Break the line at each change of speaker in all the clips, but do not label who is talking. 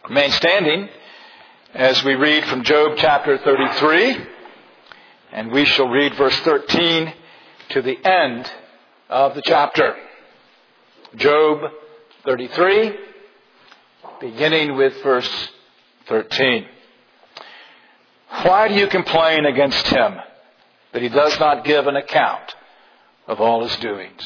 Remain standing as we read from Job chapter 33, and we shall read verse 13 to the end of the chapter. Job 33, beginning with verse 13. Why do you complain against him that he does not give an account of all his doings?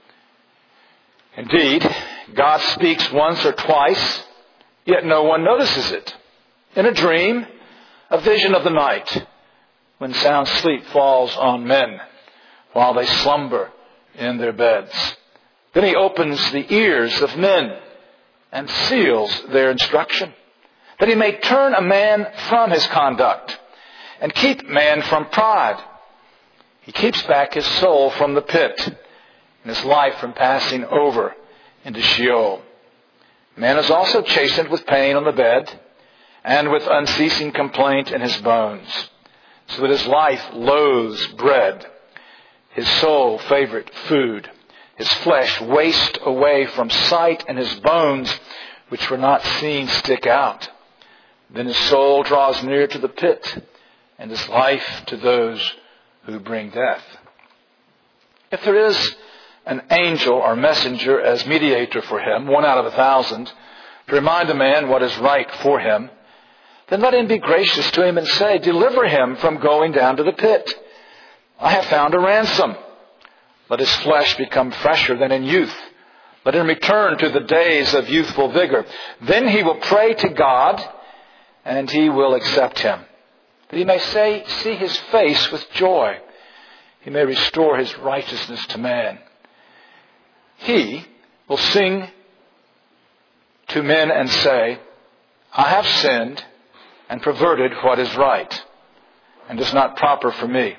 Indeed, God speaks once or twice, yet no one notices it. In a dream, a vision of the night, when sound sleep falls on men while they slumber in their beds. Then he opens the ears of men and seals their instruction, that he may turn a man from his conduct and keep man from pride. He keeps back his soul from the pit and his life from passing over into Sheol. Man is also chastened with pain on the bed and with unceasing complaint in his bones, so that his life loathes bread, his soul favorite food, his flesh waste away from sight, and his bones, which were not seen, stick out. Then his soul draws near to the pit, and his life to those who bring death. If there is an angel or messenger as mediator for him, 1 out of 1,000, to remind a man what is right for him, then let him be gracious to him and say, deliver him from going down to the pit. I have found a ransom. Let his flesh become fresher than in youth. Let him return to the days of youthful vigor. Then he will pray to God, and he will accept him, that he may see his face with joy. He may restore his righteousness to man. He will sing to men and say, I have sinned and perverted what is right, and is not proper for me.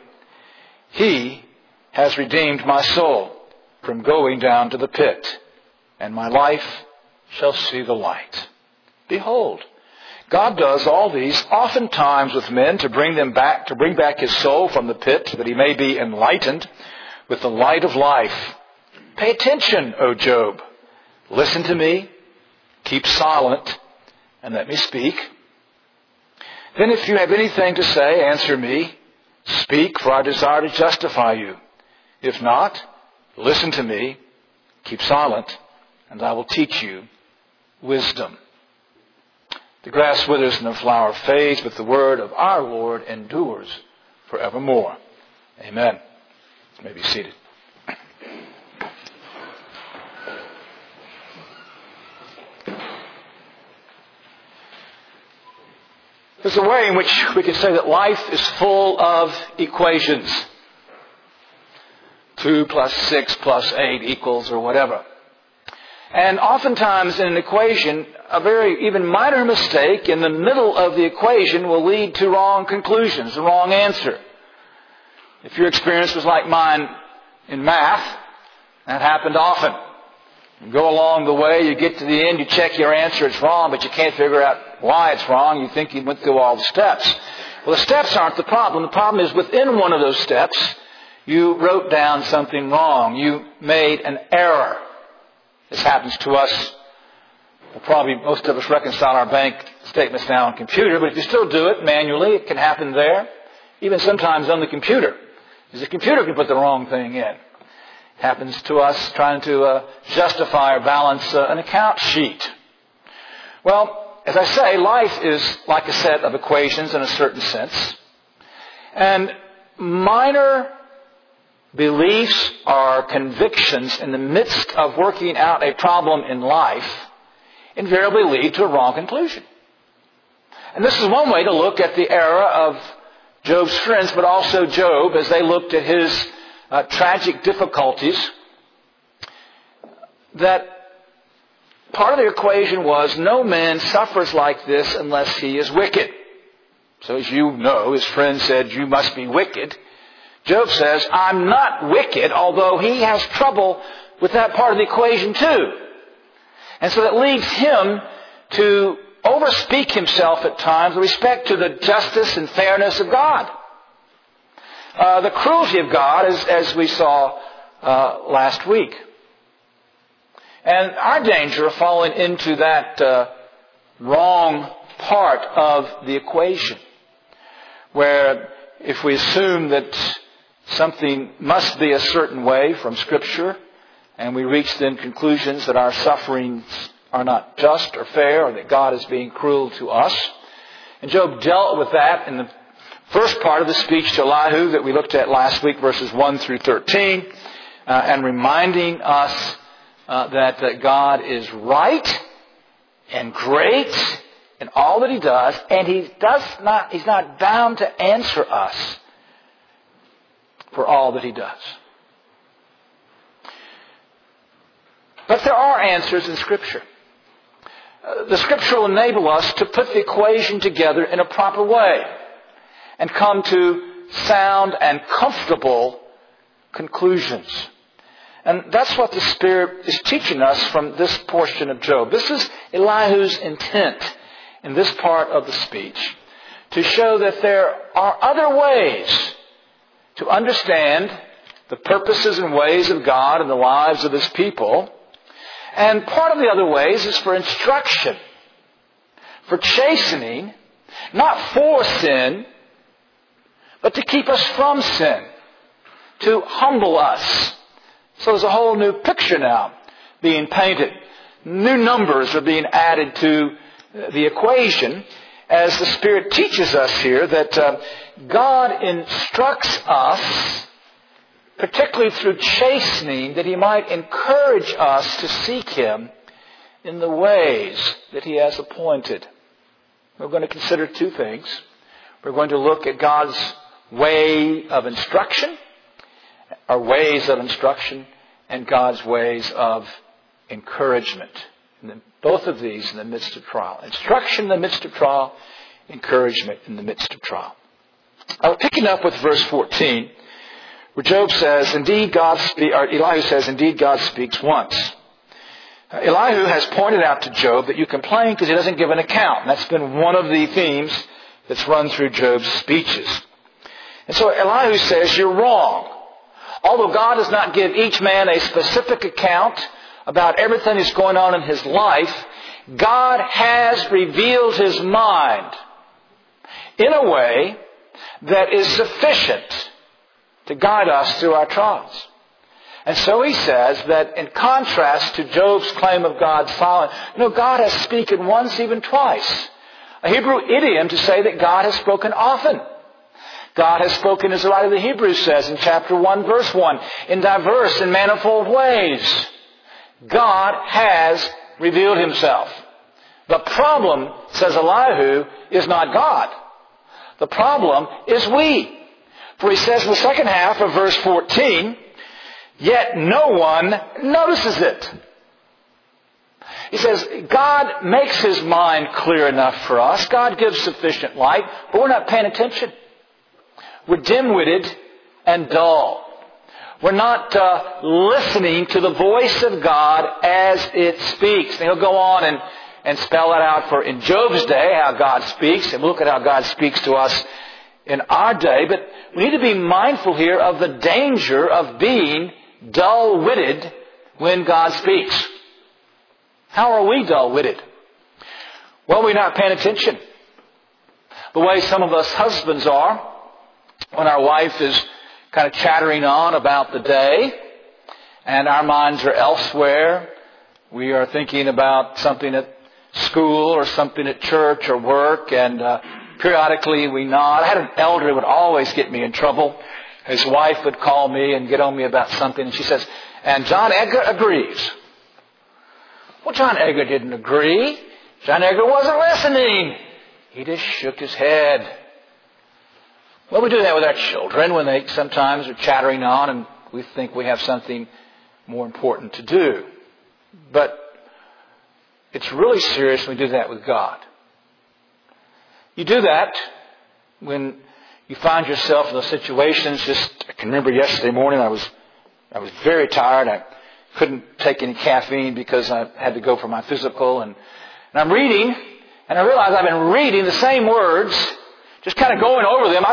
He has redeemed my soul from going down to the pit, and my life shall see the light. Behold, God does all these oftentimes with men to bring back his soul from the pit, that he may be enlightened with the light of life. Pay attention, O Job. Listen to me. Keep silent, and let me speak. Then if you have anything to say, answer me. Speak, for I desire to justify you. If not, listen to me. Keep silent, and I will teach you wisdom. The grass withers and the flower fades, but the word of our Lord endures forevermore. Amen. You may be seated. There's a way in which we can say that life is full of equations. 2 plus 6 plus 8 equals or whatever. And oftentimes in an equation, a very even minor mistake in the middle of the equation will lead to wrong conclusions, the wrong answer. If your experience was like mine in math, that happened often. You go along the way, you get to the end, you check your answer, it's wrong, but you can't figure out why it's wrong. You think you went through all the steps. Well, the steps aren't the problem. The problem is within one of those steps, you wrote down something wrong. You made an error. This happens to us. Well, probably most of us reconcile our bank statements now on computer, but if you still do it manually, it can happen there. Even sometimes on the computer, because the computer can put the wrong thing in. It happens to us trying to justify or balance an account sheet. Well, as I say, life is like a set of equations in a certain sense. And minor beliefs or convictions in the midst of working out a problem in life invariably lead to a wrong conclusion. And this is one way to look at the error of Job's friends, but also Job as they looked at his tragic difficulties. That part of the equation was no man suffers like this unless he is wicked. So as you know, his friend said, you must be wicked. Job says, I'm not wicked, although he has trouble with that part of the equation too. And so that leads him to overspeak himself at times with respect to the justice and fairness of God. The cruelty of God, as we saw last week. And our danger of falling into that wrong part of the equation, where if we assume that something must be a certain way from Scripture, and we reach then conclusions that our sufferings are not just or fair, or that God is being cruel to us. And Job dealt with that in the first part of the speech to Elihu that we looked at last week, verses 1 through 13, and reminding us that God is right and great in all that He does, and He's not bound to answer us for all that He does. But there are answers in Scripture. The Scripture will enable us to put the equation together in a proper way and come to sound and comfortable conclusions. And that's what the Spirit is teaching us from this portion of Job. This is Elihu's intent in this part of the speech, to show that there are other ways to understand the purposes and ways of God in the lives of His people. And part of the other ways is for instruction, for chastening, not for sin, but to keep us from sin, to humble us. So there's a whole new picture now being painted. New numbers are being added to the equation as the Spirit teaches us here that God instructs us, particularly through chastening, that He might encourage us to seek Him in the ways that He has appointed. We're going to consider two things. We're going to look at God's way of instruction, or ways of instruction, and God's ways of encouragement. And both of these in the midst of trial. Instruction in the midst of trial, encouragement in the midst of trial. Picking up with verse 14, where Job says, Elihu says, indeed God speaks once. Elihu has pointed out to Job that you complain because he doesn't give an account. And that's been one of the themes that's run through Job's speeches. And so Elihu says, you're wrong. Although God does not give each man a specific account about everything that's going on in his life, God has revealed His mind in a way that is sufficient to guide us through our trials. And so he says that in contrast to Job's claim of God's silence, God has spoken once, even twice. A Hebrew idiom to say that God has spoken often. God has spoken, as the writer of the Hebrews says in chapter 1, verse 1, in diverse and manifold ways. God has revealed Himself. The problem, says Elihu, is not God. The problem is we. For he says in the second half of verse 14, yet no one notices it. He says, God makes His mind clear enough for us. God gives sufficient light, but we're not paying attention. We're dim-witted and dull. We're not listening to the voice of God as it speaks. And he'll go on and spell it out for in Job's day how God speaks, and look at how God speaks to us in our day. But we need to be mindful here of the danger of being dull-witted when God speaks. How are we dull-witted? Well, we're not paying attention. The way some of us husbands are when our wife is kind of chattering on about the day and our minds are elsewhere. We are thinking about something at school or something at church or work, and periodically we nod. I had an elder who would always get me in trouble. His wife would call me and get on me about something, and she says, and John Edgar agrees. Well, John Edgar didn't agree. John Edgar wasn't listening. He just shook his head. Well, we do that with our children when they sometimes are chattering on and we think we have something more important to do. But it's really serious when we do that with God. You do that when you find yourself in those situations. I can remember yesterday morning I was very tired. I couldn't take any caffeine because I had to go for my physical. And I'm reading, and I realize I've been reading the same words, just kind of going over them.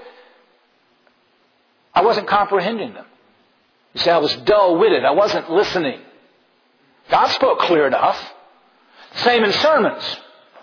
I wasn't comprehending them. You see, I was dull-witted. I wasn't listening. God spoke clear enough. Same in sermons.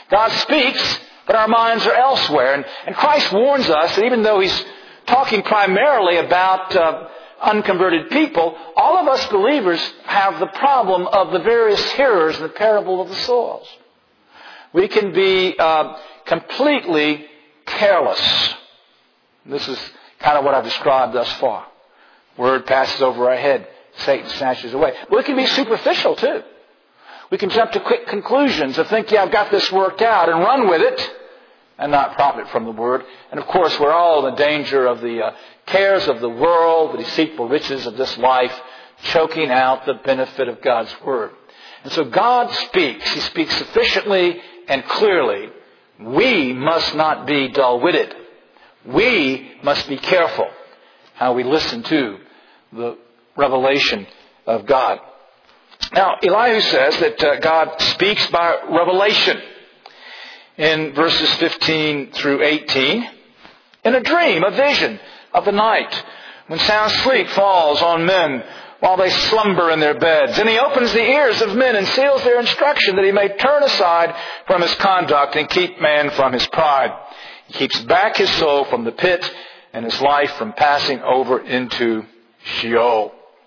God speaks, but our minds are elsewhere. And Christ warns us that even though He's talking primarily about unconverted people, all of us believers have the problem of the various hearers in the parable of the soils. We can be completely careless. This is kind of what I've described thus far. Word passes over our head. Satan snatches away. But we can be superficial too. We can jump to quick conclusions and think, I've got this worked out, and run with it and not profit from the Word. And of course, we're all in the danger of the cares of the world, the deceitful riches of this life, choking out the benefit of God's Word. And so God speaks. He speaks sufficiently and clearly. We must not be dull-witted. We must be careful how we listen to the revelation of God. Now, Elihu says that God speaks by revelation in verses 15 through 18. In a dream, a vision of the night, when sound sleep falls on men while they slumber in their beds. And He opens the ears of men and seals their instruction, that He may turn aside from his conduct and keep man from his pride. He keeps back his soul from the pit and his life from passing over into Sheol.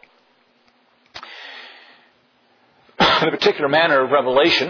The particular manner of revelation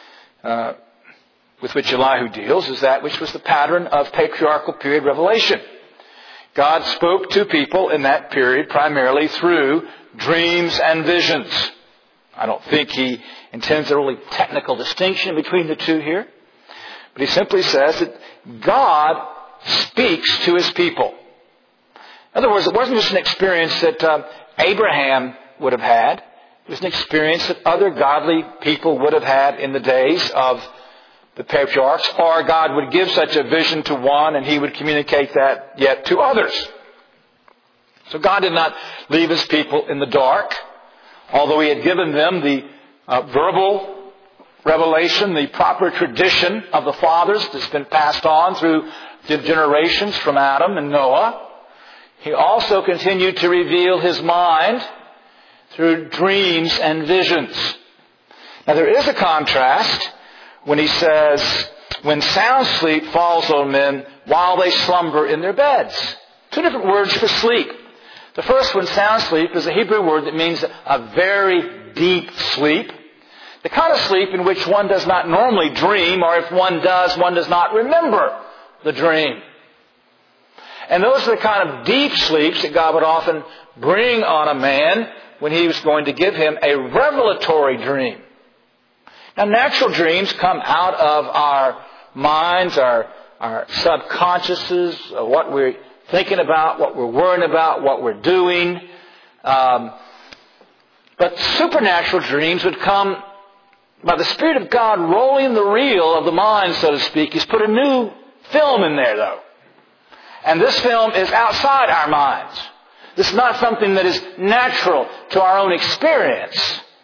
with which Elihu deals is that which was the pattern of patriarchal period revelation. God spoke to people in that period primarily through dreams and visions. I don't think He intends a really technical distinction between the two here. But He simply says that God speaks to His people. In other words, it wasn't just an experience that Abraham would have had. It was an experience that other godly people would have had in the days of the patriarchs, or God would give such a vision to one and He would communicate that yet to others. So God did not leave His people in the dark, although He had given them the verbal revelation, the proper tradition of the fathers that's been passed on through the generations from Adam and Noah. He also continued to reveal His mind through dreams and visions. Now there is a contrast when He says, when sound sleep falls on men while they slumber in their beds. Two different words for sleep. The first one, sound sleep, is a Hebrew word that means a very deep sleep. The kind of sleep in which one does not normally dream, or if one does not remember the dream. And those are the kind of deep sleeps that God would often bring on a man when He was going to give him a revelatory dream. Now, natural dreams come out of our minds, our subconsciouses, what we're thinking about, what we're worrying about, what we're doing. But supernatural dreams would come by the Spirit of God rolling the reel of the mind, so to speak. He's put a new film in there, though. And this film is outside our minds. This is not something that is natural to our own experience.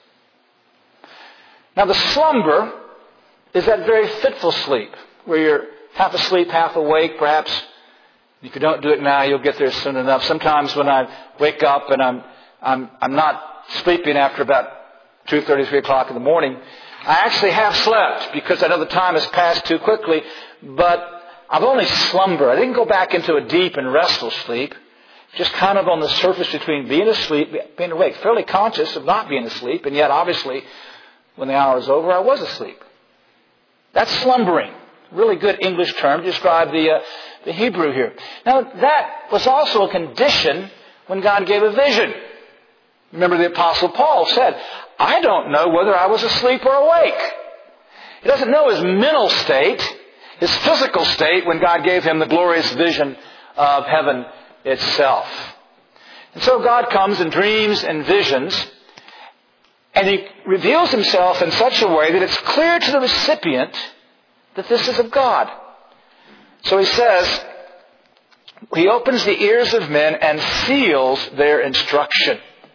Now, the slumber is that very fitful sleep, where you're half asleep, half awake. Perhaps if you don't do it now, you'll get there soon enough. Sometimes when I wake up and I'm not sleeping after about 2:30, 3 o'clock in the morning, I actually have slept because I know the time has passed too quickly, but I've only slumbered. I didn't go back into a deep and restful sleep. Just kind of on the surface between being asleep, being awake, fairly conscious of not being asleep, and yet obviously when the hour is over, I was asleep. That's slumbering. Really good English term to describe the Hebrew here. Now, that was also a condition when God gave a vision. Remember, the Apostle Paul said, I don't know whether I was asleep or awake. He doesn't know his mental state, his physical state, when God gave him the glorious vision of heaven itself. And so God comes in dreams and visions, and He reveals Himself in such a way that it's clear to the recipient that this is of God. So He says, He opens the ears of men and seals their instruction.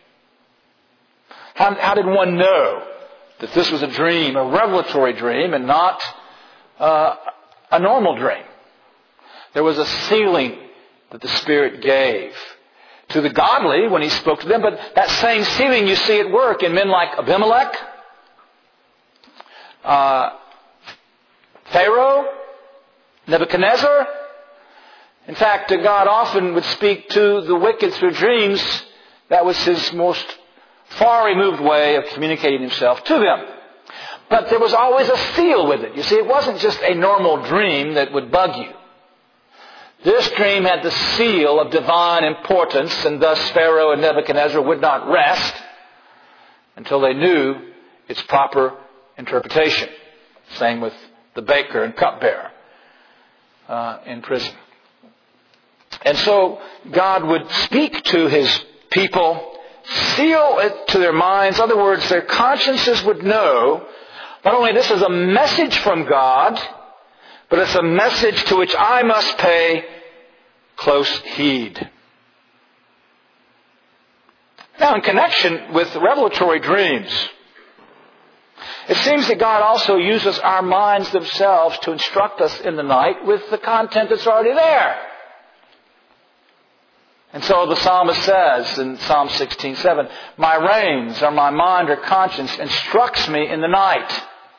How did one know that this was a dream, a revelatory dream, and not a normal dream? There was a sealing that the Spirit gave to the godly when He spoke to them, but that same sealing you see at work in men like Abimelech, Pharaoh, Nebuchadnezzar. In fact, God often would speak to the wicked through dreams. That was His most far removed way of communicating Himself to them. But there was always a seal with it. You see, it wasn't just a normal dream that would bug you. This dream had the seal of divine importance, and thus Pharaoh and Nebuchadnezzar would not rest until they knew its proper interpretation. Same with the baker and cupbearer in prison. And so God would speak to His people, seal it to their minds. In other words, their consciences would know not only this is a message from God, but it's a message to which I must pay close heed. Now, in connection with revelatory dreams, it seems that God also uses our minds themselves to instruct us in the night with the content that's already there. And so the psalmist says in Psalm 16:7, "My reins or my mind or conscience instructs me in the night."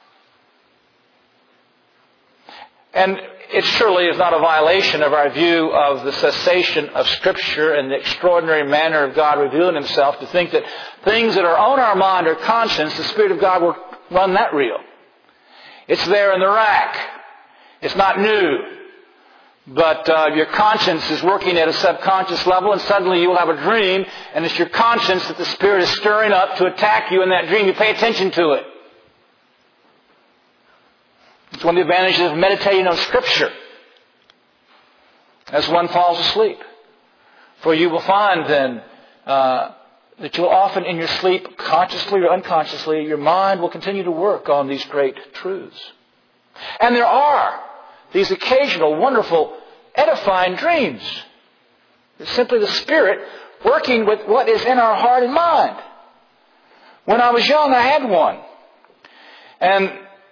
And it surely is not a violation of our view of the cessation of Scripture and the extraordinary manner of God revealing Himself to think that things that are on our mind or conscience, the Spirit of God will run that reel. It's there in the rack. It's not new. But your conscience is working at a subconscious level, and suddenly you will have a dream, and it's your conscience that the Spirit is stirring up to attack you in that dream. You pay attention to it. It's one of the advantages of meditating on Scripture as one falls asleep. For you will find then that you'll often in your sleep, consciously or unconsciously, your mind will continue to work on these great truths. And there are these occasional, wonderful, edifying dreams. It's simply the Spirit working with what is in our heart and mind. When I was young, I had one. And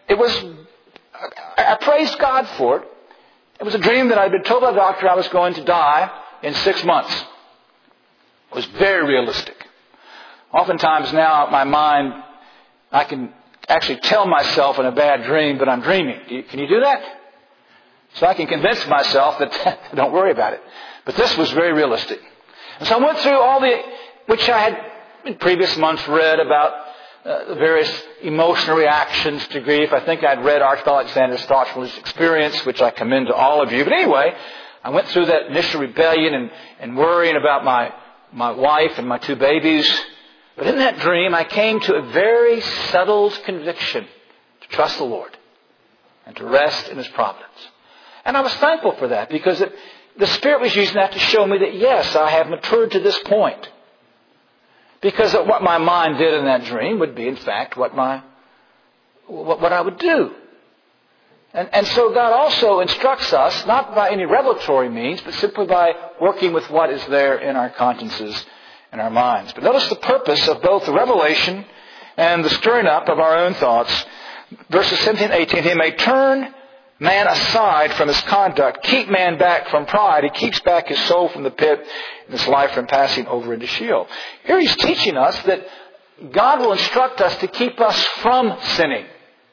I praised God for it. It was a dream that I had been told by the doctor I was going to die in 6 months. It was very realistic. Oftentimes now, my mind, I can actually tell myself in a bad dream that I'm dreaming. Can you do that? So I can convince myself that don't worry about it. But this was very realistic. And so I went through all which I had in previous months read about the various emotional reactions to grief. I think I'd read Archibald Alexander's thoughts from his experience, which I commend to all of you. But anyway, I went through that initial rebellion and worrying about my wife and my 2 babies. But in that dream, I came to a very settled conviction to trust the Lord and to rest in His providence. And I was thankful for that because the Spirit was using that to show me that, yes, I have matured to this point. Because what my mind did in that dream would be, in fact, what I would do. And so God also instructs us, not by any revelatory means, but simply by working with what is there in our consciences and our minds. But notice the purpose of both the revelation and the stirring up of our own thoughts. Verses 17 and 18, He may turn man aside from his conduct, keep man back from pride. He keeps back his soul from the pit and his life from passing over into Sheol. Here He's teaching us that God will instruct us to keep us from sinning.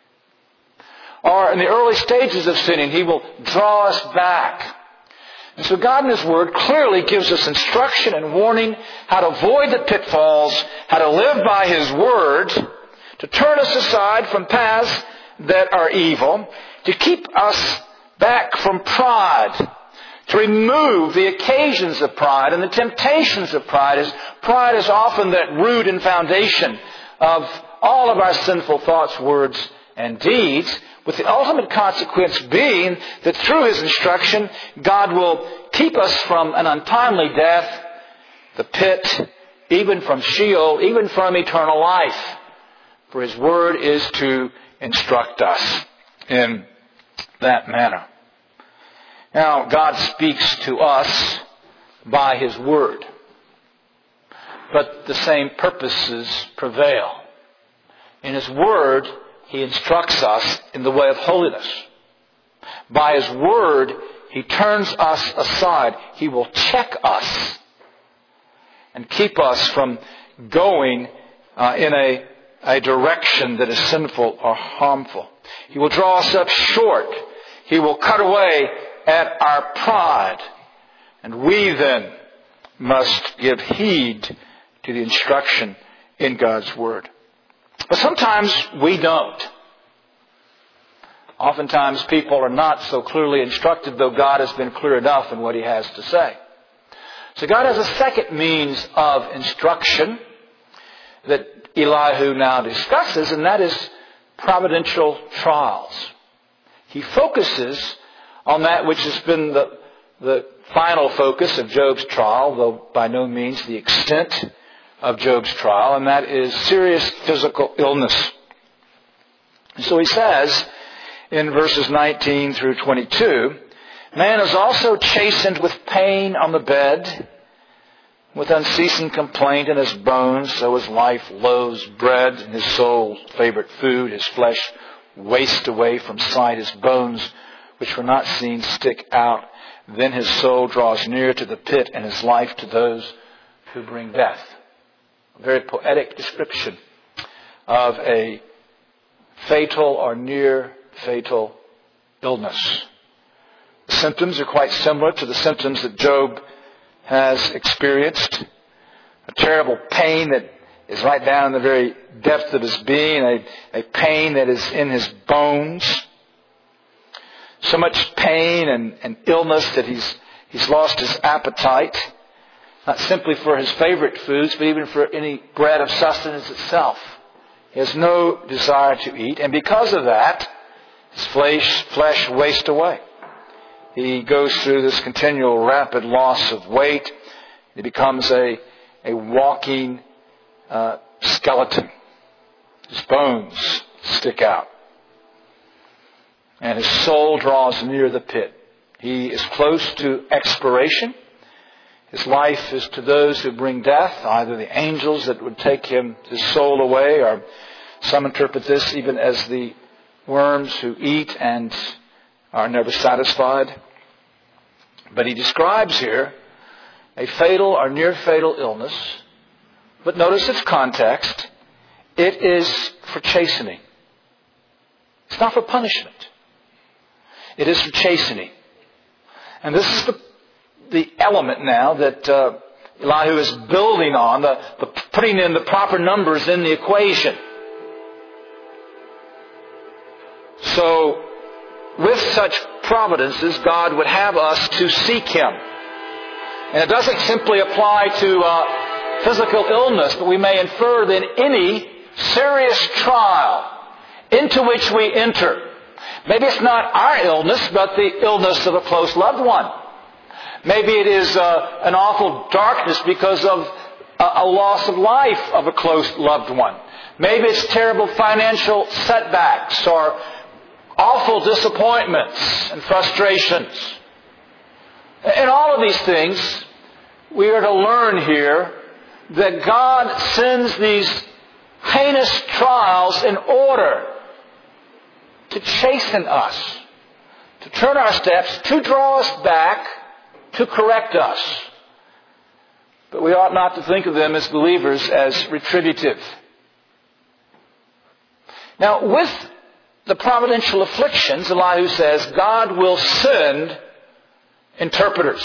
Or in the early stages of sinning, He will draw us back. And so God in His Word clearly gives us instruction and warning how to avoid the pitfalls, how to live by His Word, to turn us aside from paths that are evil, to keep us back from pride, to remove the occasions of pride and the temptations of pride, as pride is often that root and foundation of all of our sinful thoughts, words, and deeds, with the ultimate consequence being that through His instruction, God will keep us from an untimely death, the pit, even from Sheol, even from eternal life. For His Word is to instruct us in that manner. Now, God speaks to us by His Word, but the same purposes prevail. In His Word, He instructs us in the way of holiness. By His Word, He turns us aside. He will check us and keep us from going in a direction that is sinful or harmful. He will draw us up short He will cut away at our pride. And we then must give heed to the instruction in God's Word. But sometimes we don't. Oftentimes people are not so clearly instructed, though God has been clear enough in what He has to say. So God has a second means of instruction that Elihu now discusses, and that is providential trials. He focuses on that which has been the final focus of Job's trial, though by no means the extent of Job's trial, and that is serious physical illness. And so he says in verses 19 through 22, man is also chastened with pain on the bed, with unceasing complaint in his bones, so his life loathes bread, and his soul's favorite food, his flesh wastes away from sight, his bones, which were not seen, stick out. Then his soul draws near to the pit, and his life to those who bring death. A very poetic description of a fatal or near fatal illness. The symptoms are quite similar to the symptoms that Job has experienced. A terrible pain that is right down in the very depth of his being, a pain that is in his bones. So much pain and illness that he's lost his appetite, not simply for his favorite foods, but even for any bread of sustenance itself. He has no desire to eat, and because of that, his flesh wastes away. He goes through this continual rapid loss of weight. He becomes a walking skeleton. His bones stick out. And his soul draws near the pit. He is close to expiration. His life is to those who bring death, either the angels that would take his soul away, or some interpret this even as the worms who eat and are never satisfied. But he describes here a fatal or near fatal illness. But notice its context. It is for chastening. It's not for punishment. It is for chastening. And this is the element now that Elihu is building on, the putting in the proper numbers in the equation. So, with such providences, God would have us to seek Him. And it doesn't simply apply to physical illness, but we may infer that any serious trial into which we enter, maybe it's not our illness, but the illness of a close loved one. Maybe it is an awful darkness because of a loss of life of a close loved one. Maybe it's terrible financial setbacks or awful disappointments and frustrations. In all of these things, we are to learn here that God sends these heinous trials in order to chasten us, to turn our steps, to draw us back, to correct us. But we ought not to think of them as believers as retributive. Now, with the providential afflictions, Elihu says, God will send interpreters.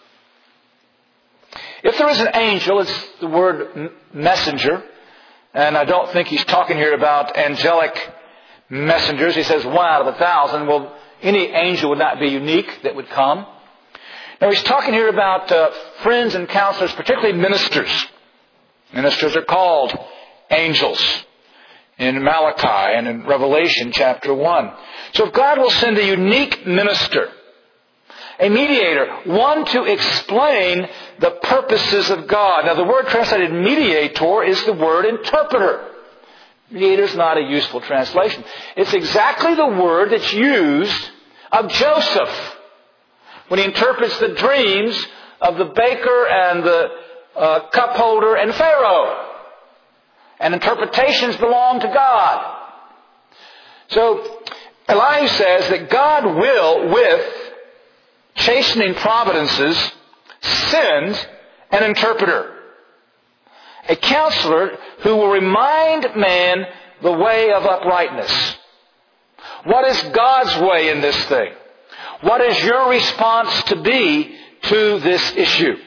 If there is an angel, it's the word messenger. And I don't think he's talking here about angelic messengers. He says 1 out of 1,000. Well, any angel would not be unique that would come. Now he's talking here about friends and counselors, particularly ministers. Ministers are called angels in Malachi and in Revelation chapter 1. So if God will send a unique minister, a mediator, one to explain the purposes of God. Now the word translated mediator is the word interpreter. Mediator is not a useful translation. It's exactly the word that's used of Joseph when he interprets the dreams of the baker and the cup holder and Pharaoh. And interpretations belong to God. So Elihu says that God will, with chastening providences, send an interpreter. A counselor who will remind man the way of uprightness. What is God's way in this thing? What is your response to be to this issue?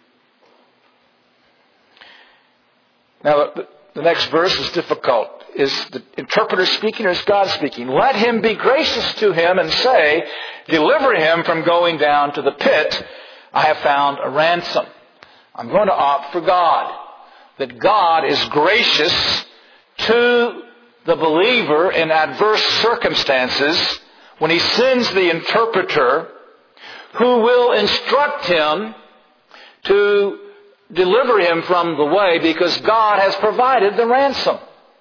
Now, the next verse is difficult. Is the interpreter speaking or is God speaking? Let him be gracious to him and say, deliver him from going down to the pit. I have found a ransom. I'm going to opt for God. That God is gracious to the believer in adverse circumstances when he sends the interpreter who will instruct him to deliver him from the way because God has provided the ransom.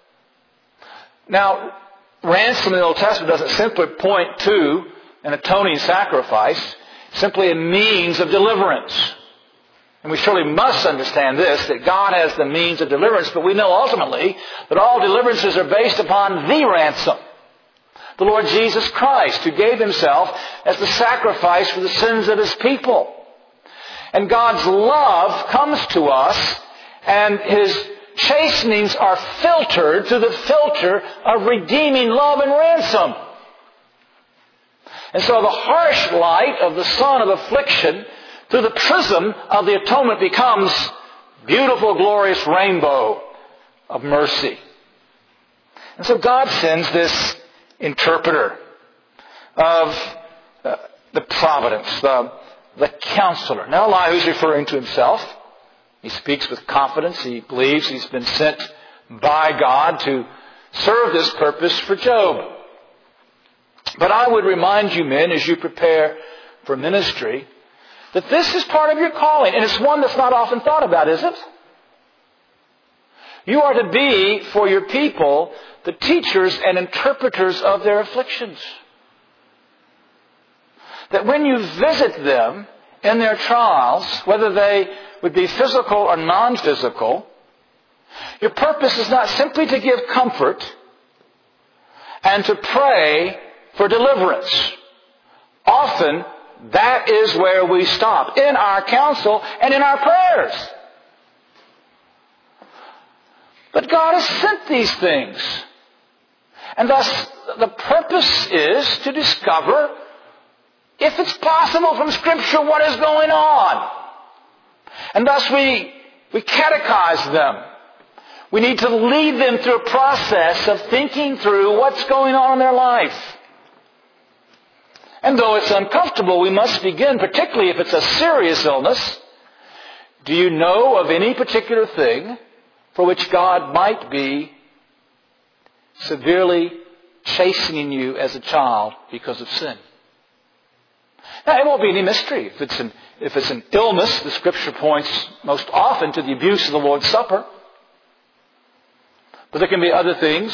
Now, ransom in the Old Testament doesn't simply point to an atoning sacrifice, simply a means of deliverance. And we surely must understand this, that God has the means of deliverance, but we know ultimately that all deliverances are based upon the ransom. The Lord Jesus Christ, who gave himself as the sacrifice for the sins of his people. And God's love comes to us, and his chastenings are filtered through the filter of redeeming love and ransom. And so the harsh light of the sun of affliction through the prism of the atonement becomes beautiful, glorious rainbow of mercy. And so God sends this interpreter of the providence, the counselor. Now Elihu's referring to himself. He speaks with confidence. He believes he's been sent by God to serve this purpose for Job. But I would remind you men, as you prepare for ministry, that this is part of your calling. And it's one that's not often thought about, is it? You are to be, for your people, the teachers and interpreters of their afflictions. That when you visit them in their trials, whether they would be physical or non-physical, your purpose is not simply to give comfort and to pray for deliverance. Often, that is where we stop, in our counsel and in our prayers. But God has sent these things. And thus, the purpose is to discover, if it's possible from Scripture, what is going on. And thus we catechize them. We need to lead them through a process of thinking through what's going on in their life. And though it's uncomfortable, we must begin, particularly if it's a serious illness. Do you know of any particular thing for which God might be severely chastening you as a child because of sin? Now, it won't be any mystery. If it's an illness, the Scripture points most often to the abuse of the Lord's Supper. But there can be other things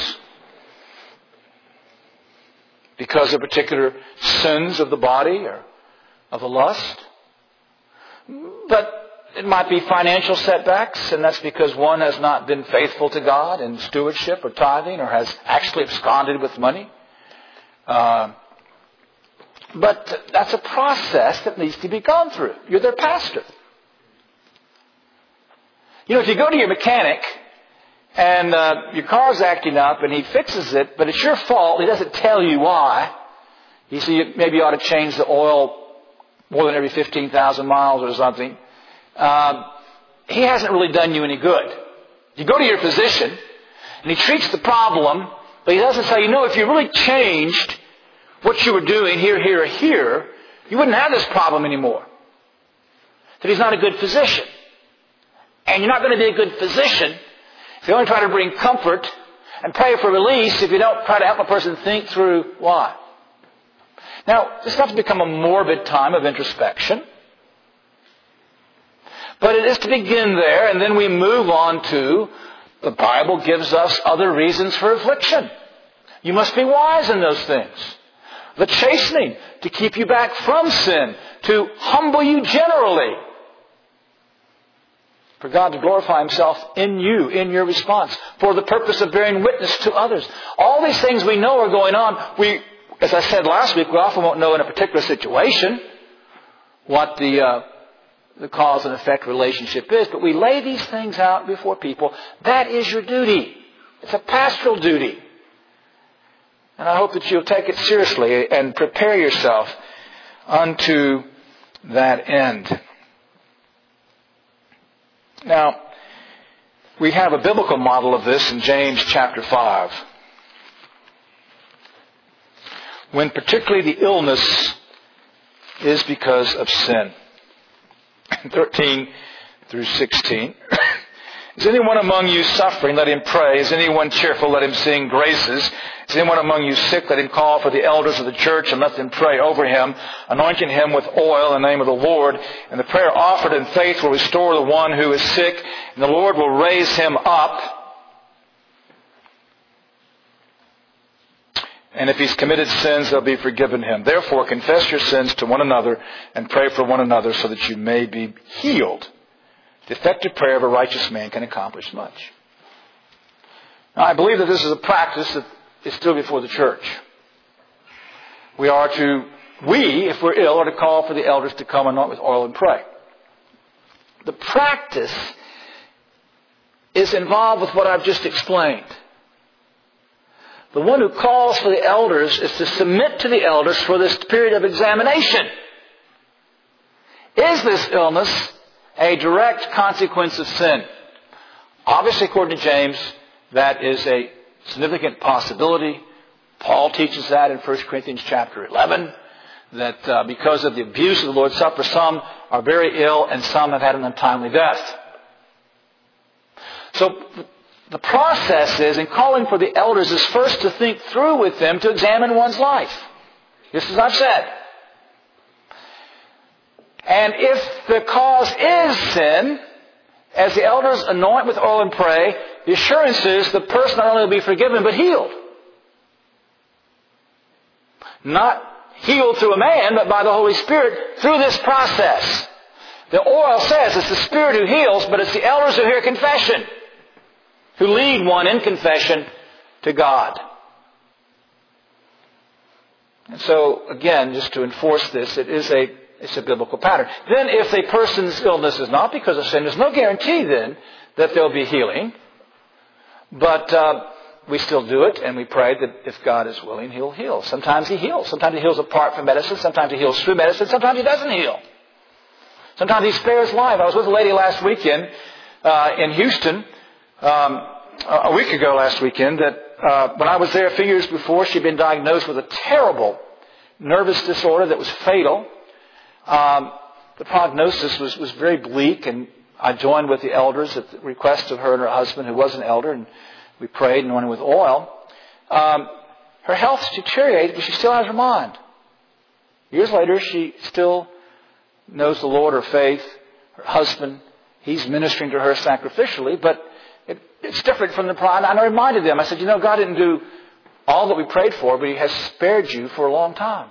because of particular sins of the body or of the lust. But it might be financial setbacks, and that's because one has not been faithful to God in stewardship or tithing, or has actually absconded with money. But that's a process that needs to be gone through. You're their pastor. You know, if you go to your mechanic and your car's acting up and he fixes it, but it's your fault, he doesn't tell you why. You see, maybe you ought to change the oil more than every 15,000 miles or something. He hasn't really done you any good. You go to your physician and he treats the problem, but he doesn't say, if you really changed what you were doing here, here, or here, you wouldn't have this problem anymore. That he's not a good physician. And you're not going to be a good physician if you only try to bring comfort and pray for release if you don't try to help a person think through why. Now, this doesn't become a morbid time of introspection. But it is to begin there, and then we move on to, the Bible gives us other reasons for affliction. You must be wise in those things. The chastening, to keep you back from sin, to humble you generally. For God to glorify Himself in you, in your response, for the purpose of bearing witness to others. All these things we know are going on. As I said last week, we often won't know in a particular situation what the cause and effect relationship is, but we lay these things out before people. That is your duty. It's a pastoral duty. And I hope that you'll take it seriously and prepare yourself unto that end. Now, we have a biblical model of this in James chapter 5. When particularly the illness is because of sin. 13 through 16. Is anyone among you suffering? Let him pray. Is anyone cheerful? Let him sing graces. Is anyone among you sick? Let him call for the elders of the church and let them pray over him, anointing him with oil in the name of the Lord. And the prayer offered in faith will restore the one who is sick, and the Lord will raise him up. And if he's committed sins, they'll be forgiven him. Therefore, confess your sins to one another and pray for one another so that you may be healed. The effective prayer of a righteous man can accomplish much. Now, I believe that this is a practice that is still before the church. We, if we're ill, are to call for the elders to come anoint with oil and pray. The practice is involved with what I've just explained. The one who calls for the elders is to submit to the elders for this period of examination. Is this illness a direct consequence of sin? Obviously, according to James, that is a significant possibility. Paul teaches that in 1 Corinthians chapter 11, that because of the abuse of the Lord's Supper, some are very ill and some have had an untimely death. So the process is, in calling for the elders, is first to think through with them, to examine one's life. Just as I've said. And if the cause is sin, as the elders anoint with oil and pray, the assurance is the person not only will be forgiven, but healed. Not healed through a man, but by the Holy Spirit through this process. The oil says it's the Spirit who heals, but it's the elders who hear confession, who lead one in confession to God. And so, again, just to enforce this, it's a biblical pattern. Then if a person's illness is not because of sin, there's no guarantee then that there'll be healing. But we still do it, and we pray that if God is willing, He'll heal. Sometimes He heals. Sometimes He heals apart from medicine. Sometimes He heals through medicine. Sometimes He doesn't heal. Sometimes He spares life. I was with a lady last weekend in Houston, a week ago last weekend, that when I was there a few years before, she'd been diagnosed with a terrible nervous disorder that was fatal. The prognosis was very bleak, and I joined with the elders at the request of her and her husband, who was an elder, and we prayed and anointed with oil. Her health deteriorated, but she still has her mind. Years later, she still knows the Lord, her faith, her husband. He's ministering to her sacrificially, but it's different from the prior. And I reminded them, I said, God didn't do all that we prayed for, but He has spared you for a long time.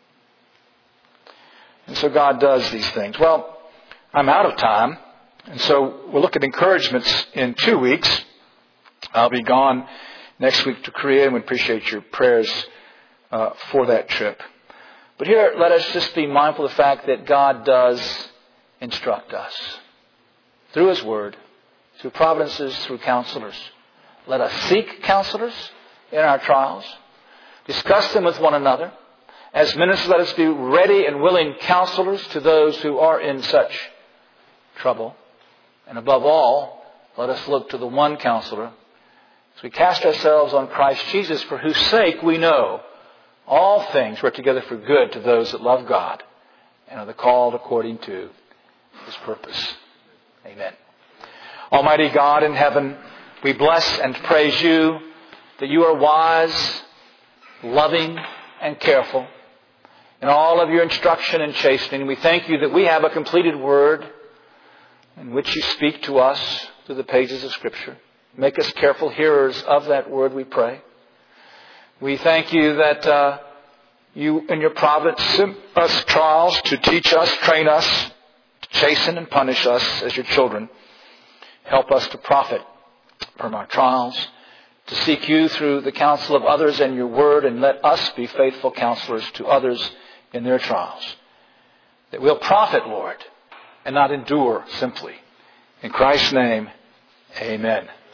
And so God does these things. Well, I'm out of time. And so we'll look at encouragements in 2 weeks. I'll be gone next week to Korea, and we appreciate your prayers for that trip. But here, let us just be mindful of the fact that God does instruct us through His Word, through providences, through counselors. Let us seek counselors in our trials. Discuss them with one another. As ministers, let us be ready and willing counselors to those who are in such trouble. And above all, let us look to the one counselor as we cast ourselves on Christ Jesus, for whose sake we know all things work together for good to those that love God and are the called according to His purpose. Amen. Almighty God in heaven, we bless and praise You that You are wise, loving, and careful in all of Your instruction and chastening. We thank You that we have a completed Word in which You speak to us through the pages of Scripture. Make us careful hearers of that Word, we pray. We thank You that You, in Your providence, send us trials to teach us, train us, to chasten and punish us as Your children. Help us to profit from our trials, to seek You through the counsel of others and Your Word, and let us be faithful counselors to others in their trials. That we'll profit, Lord, and not endure simply. In Christ's name, amen.